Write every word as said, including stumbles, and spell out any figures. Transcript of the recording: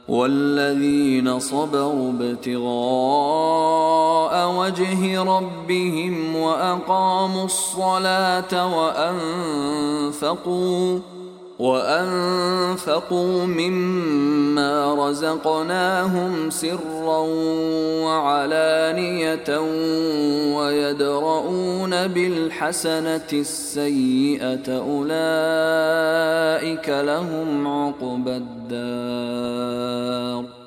والذين صبروا ابتغاء وجه ربهم وأقاموا الصلاة وأنفقوا وأنفقوا مما رزقناهم سرا وعلانية ويدرؤون بالحسنة السيئة أولئك لهم عقبى الدار